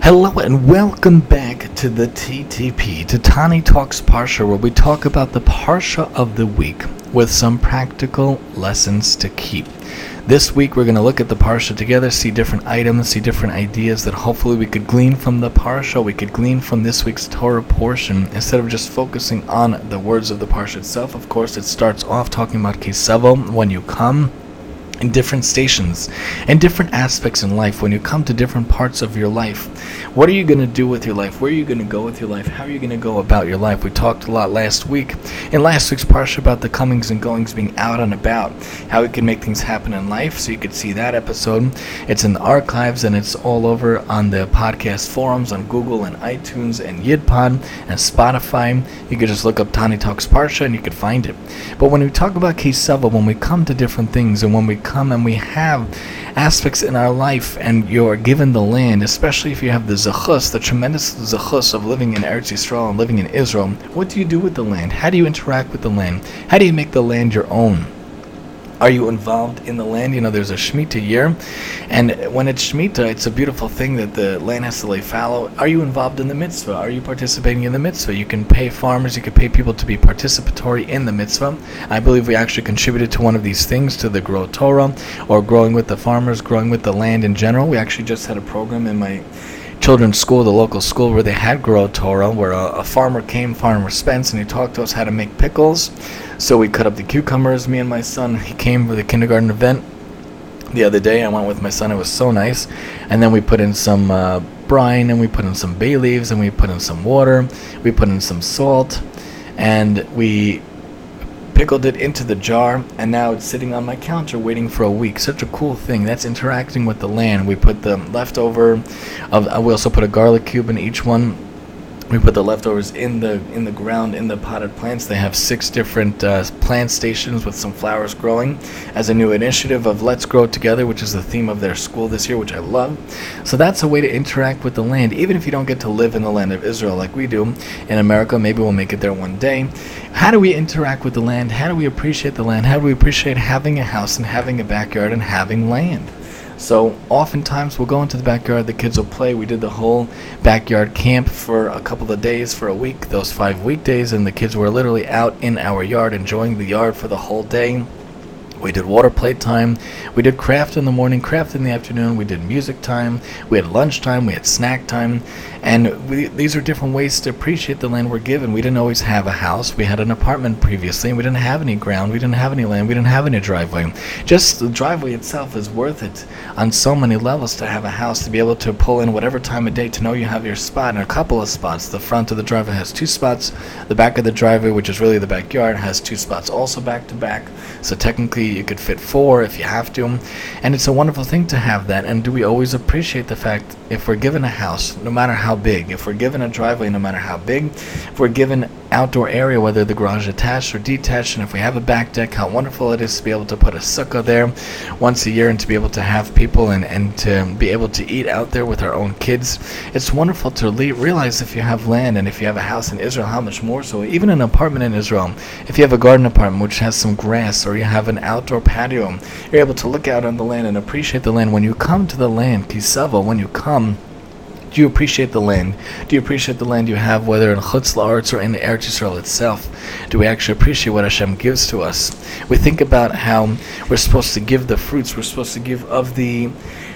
Hello and welcome back to the TTP, to Tani Talks Parsha, where we talk about the Parsha of the week with some practical lessons to keep. This week we're going to look at the Parsha together, see different items, see different ideas that hopefully we could glean from the Parsha, we could glean from this week's Torah portion, instead of just focusing on the words of the Parsha itself. Of course, it starts off talking about Kisavo, when you come, in different stations and different aspects in life. When you come to different parts of your life, what are you going to do with your life? Where are you going to go with your life? How are you going to go about your life? We talked a lot last week in last week's Parsha about the comings and goings, being out and about, how we can make things happen in life. So you could see that episode. It's in the archives and it's all over on the podcast forums on Google and iTunes and YidPod and Spotify. You could just look up Tani Talks Parsha and you could find it. But when we talk about Kisava, when we come to different things and when we come and we have aspects in our life and you're given the land, especially if you have the zechus, the tremendous zechus of living in Eretz Yisrael and living in Israel, what do you do with the land? How do you interact with the land? How do you make the land your own? Are you involved in the land? You know, there's a Shemitah year, and when it's Shemitah, it's a beautiful thing that the land has to lay fallow. Are you involved in the mitzvah? Are you participating in the mitzvah? You can pay farmers, you can pay people to be participatory in the mitzvah. I believe we actually contributed to one of these things, to the Grow Torah, or growing with the farmers, growing with the land in general. We actually just had a program in my children's school, the local school, where they had Grow Torah, where a farmer came, Farmer Spence, and he talked to us how to make pickles. So we cut up the cucumbers, me and my son. He came for the kindergarten event the other day. I went with my son. It was so nice. And then we put in some brine, and we put in some bay leaves, and we put in some water. We put in some salt, and we pickled it into the jar, and now it's sitting on my counter waiting for a week. Such a cool thing. That's interacting with the land. We put the leftover of, we also put a garlic cube in each one. We put the leftovers in the ground, in the potted plants. They have 6 different plant stations with some flowers growing as a new initiative of Let's Grow Together, which is the theme of their school this year, which I love. So that's a way to interact with the land, even if you don't get to live in the land of Israel like we do in America. Maybe we'll make it there one day. How do we interact with the land? How do we appreciate the land? How do we appreciate having a house and having a backyard and having land? So oftentimes we'll go into the backyard, the kids will play. We did the whole backyard camp for a couple of days, for a week, those 5 weekdays, and the kids were literally out in our yard, enjoying the yard for the whole day. We did water play time. We did craft in the morning, craft in the afternoon. We did music time. We had lunch time. We had snack time. And these are different ways to appreciate the land we're given. We didn't always have a house. We had an apartment previously. We didn't have any ground. We didn't have any land. We didn't have any driveway. Just the driveway itself is worth it on so many levels to have a house, to be able to pull in whatever time of day, to know you have your spot, and a couple of spots. The front of the driveway has 2 spots. The back of the driveway, which is really the backyard, has 2 spots also back to back. So technically you could fit 4 if you have to. And it's a wonderful thing to have that. And do we always appreciate the fact, if we're given a house, no matter how big, if we're given a driveway, no matter how big, if we're given outdoor area, whether the garage attached or detached, and if we have a back deck, how wonderful it is to be able to put a sukkah there once a year, and to be able to have people and to be able to eat out there with our own kids. It's wonderful to realize, if you have land and if you have a house in Israel, how much more so. Even an apartment in Israel, if you have a garden apartment which has some grass, or you have an outdoor patio, you're able to look out on the land and appreciate the land. When you come to the land, Kisava, when you come, do you appreciate the land? Do you appreciate the land you have, whether in Chutz La'aretz or in Eretz Yisrael itself? Do we actually appreciate what Hashem gives to us? We think about how we're supposed to give the fruits, we're supposed to give of the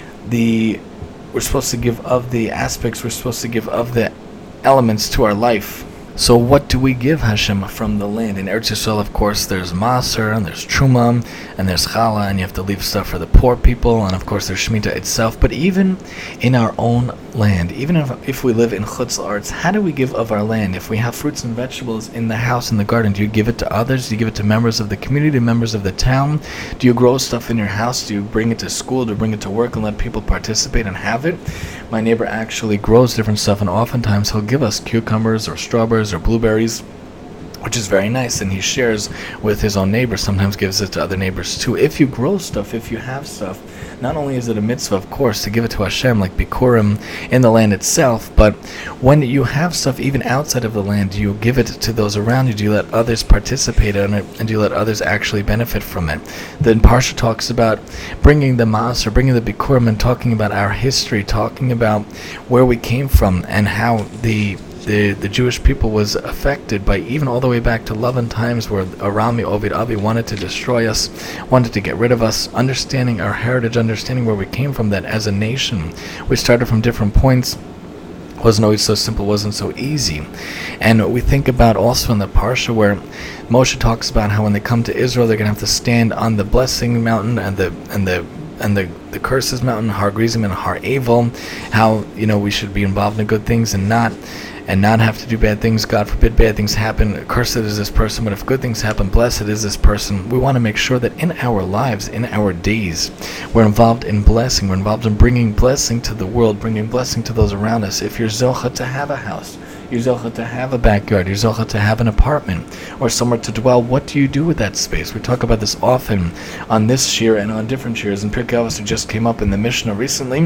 we're supposed to give of the aspects, we're supposed to give of the elements to our life. So what do we give Hashem from the land? In Eretz Yisrael, of course, there's Maaser, and there's Truma, and there's Challah, and you have to leave stuff for the poor people, and of course there's Shemitah itself. But even in our own land, even if we live in Chutz La'aretz, how do we give of our land? If we have fruits and vegetables in the house, in the garden, do you give it to others? Do you give it to members of the community, members of the town? Do you grow stuff in your house? Do you bring it to school? Do you bring it to work and let people participate and have it? My neighbor actually grows different stuff, and oftentimes he'll give us cucumbers or strawberries or blueberries, which is very nice, and he shares with his own neighbors, sometimes gives it to other neighbors too. If you grow stuff, if you have stuff, not only is it a mitzvah, of course, to give it to Hashem, like Bikurim in the land itself, but when you have stuff even outside of the land, do you give it to those around you? Do you let others participate in it? And do you let others actually benefit from it? Then Parsha talks about bringing the Maas, or bringing the Bikurim, and talking about our history, talking about where we came from, and how the Jewish people was affected by, even all the way back to Lavan times, where Arami Ovid Abi wanted to destroy us, wanted to get rid of us. Understanding our heritage, understanding where we came from, that as a nation we started from different points, wasn't always so simple, wasn't so easy. And we think about also in the Parsha where Moshe talks about how when they come to Israel, they're going to have to stand on the blessing mountain and the curses mountain, Har Gerizim and Har Evel, how we should be involved in good things and not have to do bad things. God forbid bad things happen. Cursed is this person, but if good things happen, blessed is this person. We want to make sure that in our lives, in our days, we're involved in blessing. We're involved in bringing blessing to the world, bringing blessing to those around us. If you're zocha to have a house, you're zocha to have a backyard, you're zocha to have an apartment or somewhere to dwell, what do you do with that space? We talk about this often on this shir and on different shirs. And Pirkei Avos just came up in the Mishnah recently.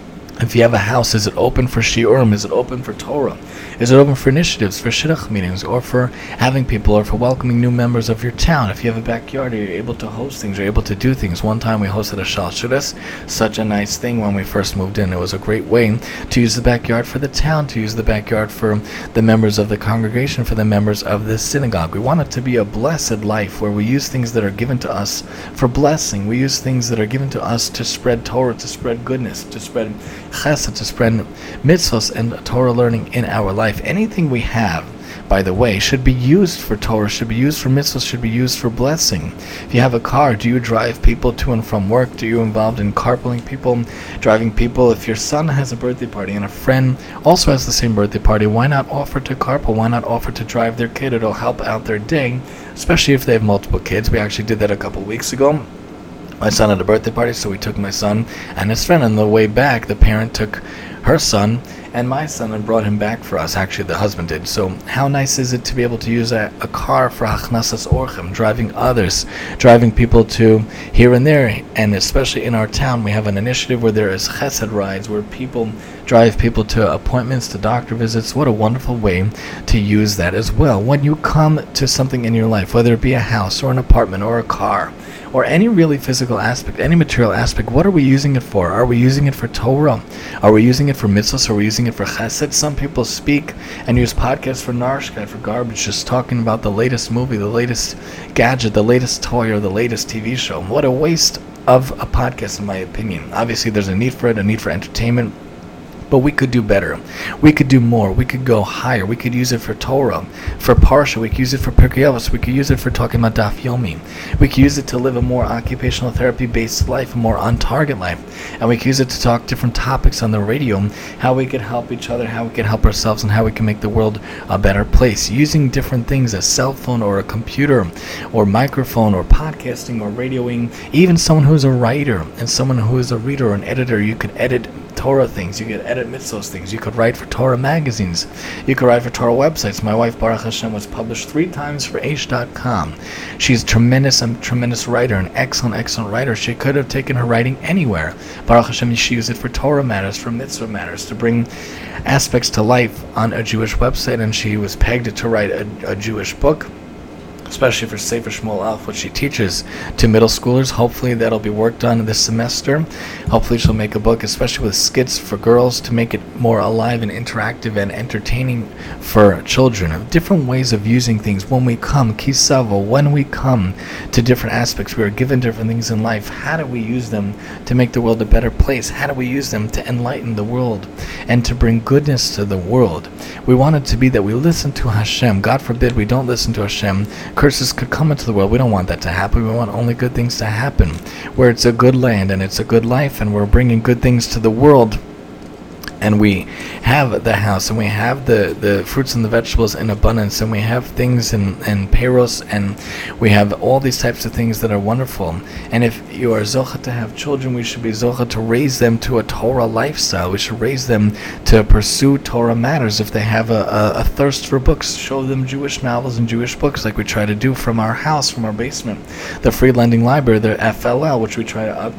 If you have a house, is it open for shiurim? Is it open for Torah? Is it open for initiatives, for shidduch meetings, or for having people, or for welcoming new members of your town? If you have a backyard, you're able to host things, you're able to do things. One time we hosted a Shal Shudas, such a nice thing when we first moved in. It was a great way to use the backyard for the town, to use the backyard for the members of the congregation, for the members of the synagogue. We want it to be a blessed life where we use things that are given to us for blessing. We use things that are given to us to spread Torah, to spread goodness, to spread chesed, to spread mitzvos and Torah learning in our life. Anything we have, by the way, should be used for Torah, should be used for mitzvahs, should be used for blessing. If you have a car, do you drive people to and from work? Do you involved in carpooling people, driving people? If your son has a birthday party and a friend also has the same birthday party, why not offer to carpool? Why not offer to drive their kid? It'll help out their day, especially if they have multiple kids. We actually did that a couple weeks ago. My son had a birthday party, so we took my son and his friend. On the way back, the parent took her son and my son and brought him back for us. Actually, the husband did. So how nice is it to be able to use a car for Hachnasas Orchim, driving others, driving people to here and there. And especially in our town, we have an initiative where there is chesed rides, where people drive people to appointments, to doctor visits. What a wonderful way to use that as well. When you come to something in your life, whether it be a house or an apartment or a car, or any really physical aspect, any material aspect, what are we using it for? Are we using it for Torah? Are we using it for mitzvahs? Are we using it for chesed? Some people speak and use podcasts for narshka, for garbage, just talking about the latest movie, the latest gadget, the latest toy, or the latest TV show. What a waste of a podcast, in my opinion. Obviously, there's a need for it, a need for entertainment. But we could do better. We could do more. We could go higher. We could use it for Torah, for Parsha. We could use it for Pirkei Avos. We could use it for talking about Daf Yomi. We could use it to live a more occupational therapy-based life, a more on-target life. And we could use it to talk different topics on the radio, how we could help each other, how we could help ourselves, and how we can make the world a better place. Using different things, a cell phone or a computer or microphone or podcasting or radioing. Even someone who's a writer and someone who is a reader or an editor, you could edit Torah things, you could edit mitzvos things, you could write for Torah magazines, you could write for Torah websites. My wife, Baruch Hashem, was published 3 times for Aish.com. She's a tremendous writer, an excellent writer. She could have taken her writing anywhere. Baruch Hashem, she used it for Torah matters, for mitzvah matters, to bring aspects to life on a Jewish website, and she was pegged to write a Jewish book, especially for Sefer Shmuel Aleph, what she teaches to middle schoolers. Hopefully that'll be worked on this semester. Hopefully she'll make a book, especially with skits for girls, to make it more alive and interactive and entertaining for children. Different ways of using things. When we come, Kisavo, when we come to different aspects, we are given different things in life. How do we use them to make the world a better place? How do we use them to enlighten the world and to bring goodness to the world? We want it to be that we listen to Hashem. God forbid we don't listen to Hashem. Curses could come into the world. We don't want that to happen. We want only good things to happen, where it's a good land and it's a good life and we're bringing good things to the world. And we have the house, and we have the fruits and the vegetables in abundance, and we have things in peiros, and we have all these types of things that are wonderful. And if you are zocha to have children, we should be zocha to raise them to a Torah lifestyle. We should raise them to pursue Torah matters. If they have a thirst for books, show them Jewish novels and Jewish books, like we try to do from our house, from our basement. The free lending library, the FLL, which we try to update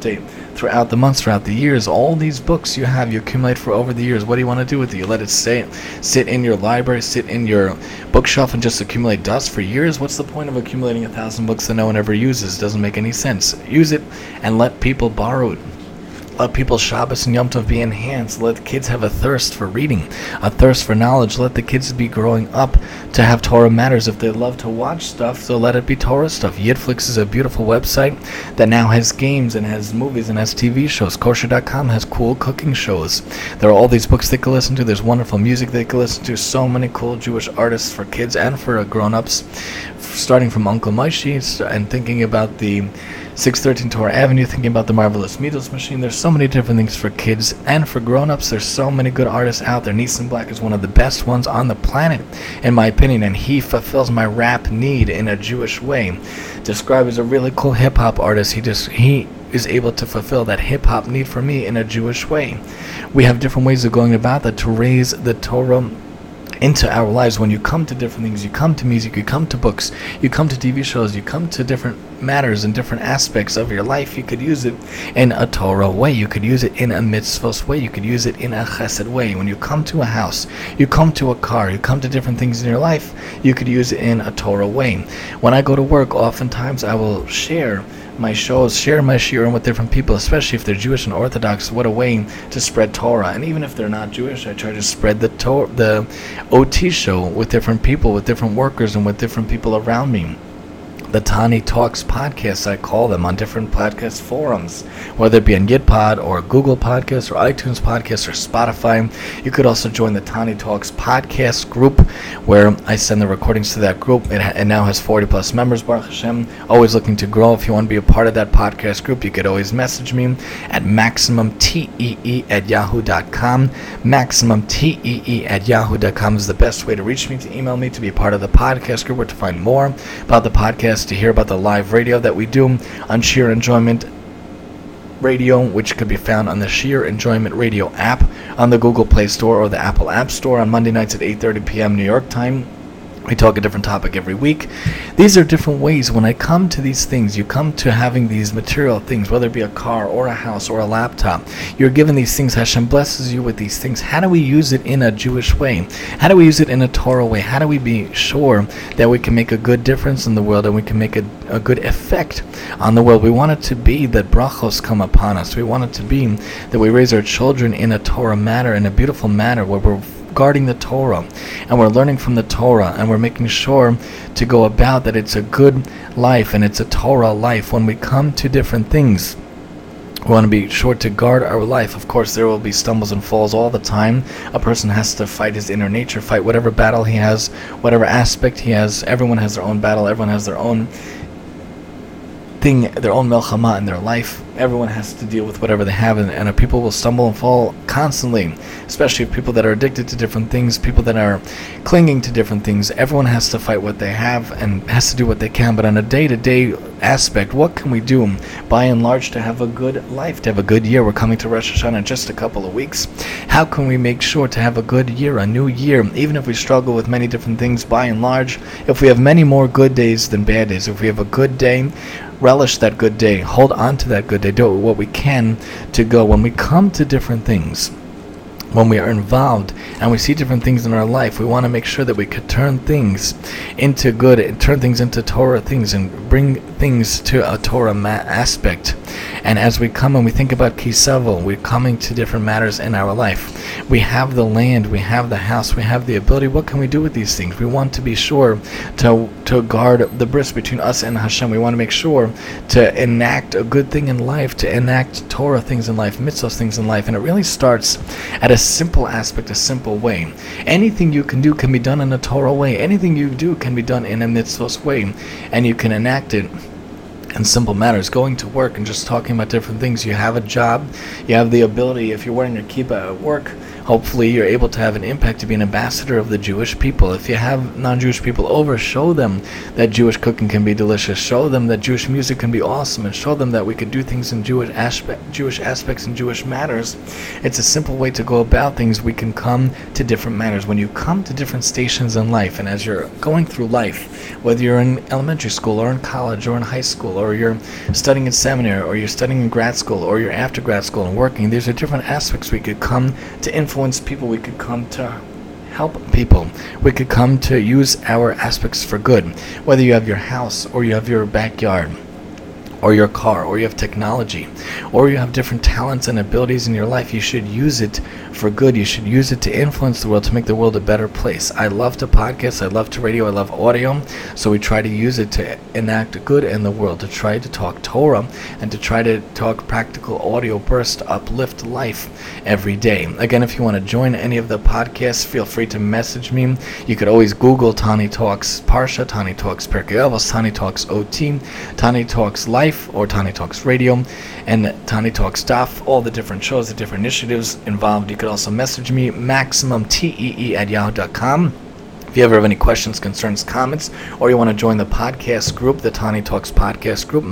throughout the months, throughout the years. All these books you have, you accumulate for over the years. What do you want to do with it? You let it sit in your library, sit in your bookshelf, and just accumulate dust for years? What's the point of accumulating 1,000 books that no one ever uses? Doesn't make any sense. Use it and let people borrow it. Let people's Shabbos and Yom Tov be enhanced. Let kids have a thirst for reading, a thirst for knowledge. Let the kids be growing up to have Torah matters. If they love to watch stuff, so let it be Torah stuff. Yidflix is a beautiful website that now has games and has movies and has TV shows. Kosher.com has cool cooking shows. There are all these books they can listen to. There's wonderful music they can listen to. So many cool Jewish artists for kids and for grown-ups, starting from Uncle Moshe and thinking about the 613 Torah Avenue, thinking about the Marvelous Midos Machine. There's so many different things for kids and for grown-ups. There's so many good artists out there. Nissan Black is one of the best ones on the planet, in my opinion, and he fulfills my rap need in a Jewish way. Described as a really cool hip-hop artist, he is able to fulfill that hip-hop need for me in a Jewish way. We have different ways of going about that to raise the Torah into our lives. When you come to different things, you come to music, you come to books, you come to TV shows, you come to different matters and different aspects of your life. You could use it in a Torah way, you could use it in a mitzvos way, you could use it in a chesed way. When you come to a house, you come to a car, you come to different things in your life, you could use it in a Torah way. When I go to work, oftentimes I will share my shows, share my shiurim with different people, especially if they're Jewish and Orthodox. What a way to spread Torah. And even if they're not Jewish, I try to spread the OT show with different people, with different workers, and with different people around me. The Tani Talks podcasts, I call them, on different podcast forums, whether it be on YitPod or Google Podcasts or iTunes Podcasts or Spotify. You could also join the Tani Talks podcast group, where I send the recordings to that group. It now has 40 plus members, Baruch Hashem. Always looking to grow. If you want to be a part of that podcast group, you could always message me at maximumtee@yahoo.com. Maximumtee@yahoo.com is the best way to reach me, to email me, to be a part of the podcast group, or to find more about the podcast, to hear about the live radio that we do on Sheer Enjoyment Radio, which could be found on the Sheer Enjoyment Radio app on the Google Play Store or the Apple App Store on Monday nights at 8:30 p.m. New York time. We talk a different topic every week. These are different ways. When I come to these things, you come to having these material things, whether it be a car or a house or a laptop. You're given these things. Hashem blesses you with these things. How do we use it in a Jewish way? How do we use it in a Torah way? How do we be sure that we can make a good difference in the world and we can make a good effect on the world? We want it to be that brachos come upon us. We want it to be that we raise our children in a Torah manner, in a beautiful manner, where we're guarding the Torah and we're learning from the Torah and we're making sure to go about that it's a good life and it's a Torah life. When we come to different things, we want to be sure to guard our life. Of course, there will be stumbles and falls all the time. A person has to fight his inner nature, fight whatever battle he has, whatever aspect he has. Everyone has their own battle. Everyone has their own thing, their own melchama in their life. Everyone has to deal with whatever they have, and people will stumble and fall constantly, especially people that are addicted to different things, people that are clinging to different things. Everyone has to fight what they have and has to do what they can. But on a day-to-day aspect, what can we do by and large to have a good life, to have a good year? We're coming to Rosh Hashanah in just a couple of weeks. How can we make sure to have a good year, a new year, even if we struggle with many different things? By and large, if we have many more good days than bad days, if we have a good day, relish that good day, hold on to that good day, do what we can to go. When we come to different things, when we are involved and we see different things in our life, we want to make sure that we could turn things into good and turn things into Torah things and bring things to a Torah aspect. And as we come and we think about Kisavo, we're coming to different matters in our life. We have the land, we have the house, we have the ability. What can we do with these things? We want to be sure to guard the bris between us and Hashem. We want to make sure to enact a good thing in life, to enact Torah things in life, mitzvahs things in life. And it really starts at a simple aspect, a simple way. Anything you can do can be done in a Torah way. Anything you do can be done in a mitzvahs way. And you can enact it in simple matters. Going to work and just talking about different things. You have a job, you have the ability, if you're wearing your kippah at work, Hopefully you're able to have an impact to be an ambassador of the Jewish people. If you have non-Jewish people over, show them that Jewish cooking can be delicious. Show them that Jewish music can be awesome, and show them that we could do things in Jewish aspects and Jewish matters. It's a simple way to go about things. We can come to different matters. When you come to different stations in life, and as you're going through life, whether you're in elementary school or in college or in high school, or you're studying in seminary, or you're studying in grad school, or you're after grad school and working, these are different aspects. We could come to influence people. We could come to help people. We could come to use our aspects for good. Whether you have your house, or you have your backyard, or your car, or you have technology, or you have different talents and abilities in your life, you should use it for good. You should use it to influence the world, to make the world a better place. I love to podcast, I love to radio, I love audio, so we try to use it to enact good in the world, to try to talk Torah, and to try to talk practical audio bursts to uplift life every day. Again, if you want to join any of the podcasts, feel free to message me. You could always Google Tani Talks Parsha, Tani Talks Pirkei Avos, Tani Talks OT, Tani Talks Life, or Tani Talks Radio, and Tani Talks Daf, all the different shows, the different initiatives involved. You could also message me, maximumtee@yahoo.com. If you ever have any questions, concerns, comments, or you want to join the podcast group, the Tani Talks podcast group,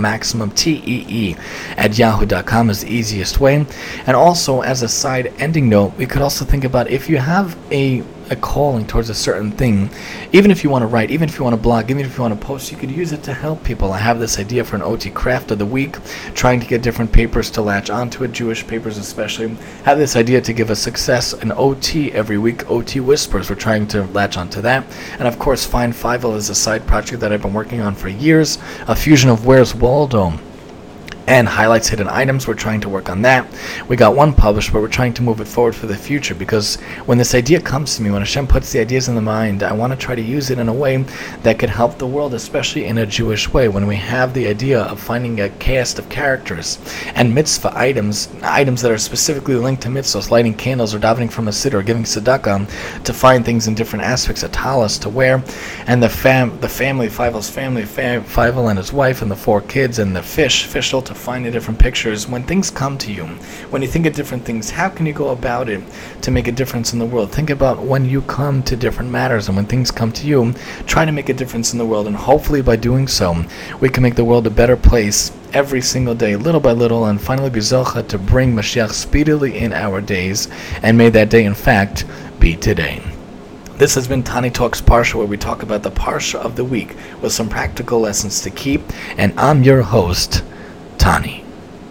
maximumtee@yahoo.com is the easiest way. And also, as a side ending note, we could also think about if you have a calling towards a certain thing, even if you want to write, even if you want to blog, even if you want to post, you could use it to help people. I have this idea for an OT craft of the week, trying to get different papers to latch onto it, Jewish papers especially. Have this idea to give a success, an OT every week, OT Whispers. We're trying to latch onto that. And of course, Find Fievel is a side project that I've been working on for years, a fusion of Where's Waldo and highlights hidden items. We're trying to work on that. We got one published, but we're trying to move it forward for the future, because when this idea comes to me, when Hashem puts the ideas in the mind, I want to try to use it in a way that could help the world, especially in a Jewish way. When we have the idea of finding a cast of characters and mitzvah items that are specifically linked to mitzvahs, lighting candles or davening from a siddur or giving tzedakah, to find things in different aspects, a talis to wear, and the family, Fievel's family, Fievel and his wife and the 4 kids, and the Fischel to find the different pictures. When things come to you, when you think of different things, how can you go about it to make a difference in the world? Think about when you come to different matters, and when things come to you, try to make a difference in the world, and hopefully by doing so, we can make the world a better place every single day, little by little, and finally be zocha to bring Mashiach speedily in our days, and may that day in fact be today. This has been Tani Talks Parsha, where we talk about the Parsha of the week with some practical lessons to keep, and I'm your host, Tani.